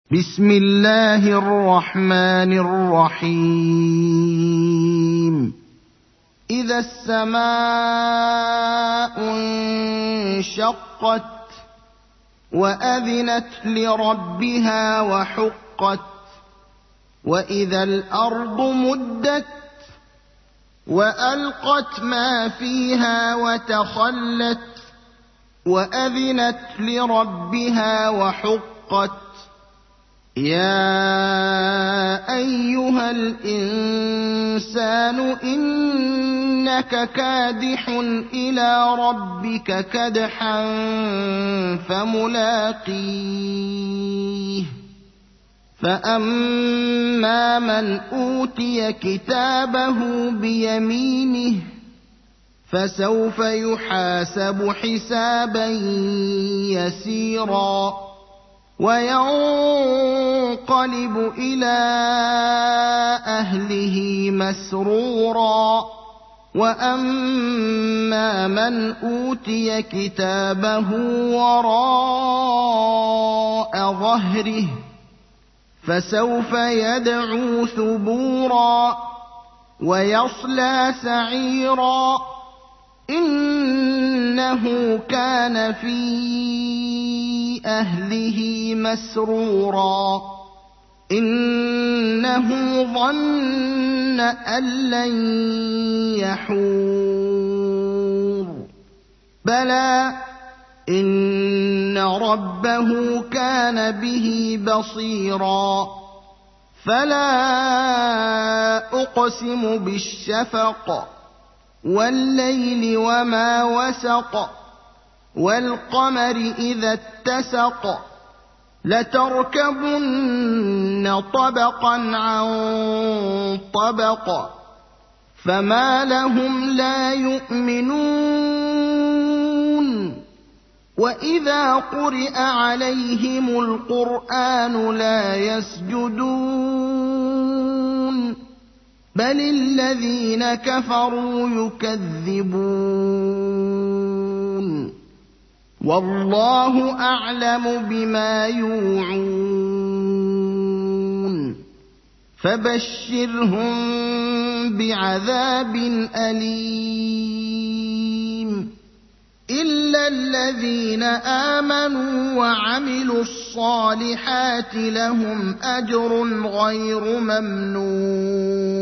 بسم الله الرحمن الرحيم إذا السماء انشقت وأذنت لربها وحقت وإذا الأرض مدت وألقت ما فيها وتخلت وأذنت لربها وحقت يا أيها الإنسان إنك كادح إلى ربك كدحا فملاقيه فأما من أوتي كتابه بيمينه فسوف يحاسب حسابا يسيرا وينقلب إلى أهله مسرورا وأما من أوتي كتابه وراء ظهره فسوف يدعو ثبورا ويصلى سعيرا إنه كان في أهله مسرورا إنه ظن أن لن يحور بلى إن ربه كان به بصيرا فلا أقسم بالشفق والليل وما وسق والقمر إذا اتسق لتركبن طبقا عن طبق فما لهم لا يؤمنون وإذا قرئ عليهم القرآن لا يسجدون بل الذين كفروا يكذبون والله أعلم بما يوعون فبشرهم بعذاب أليم إلا الذين آمنوا وعملوا الصالحات لهم أجر غير ممنون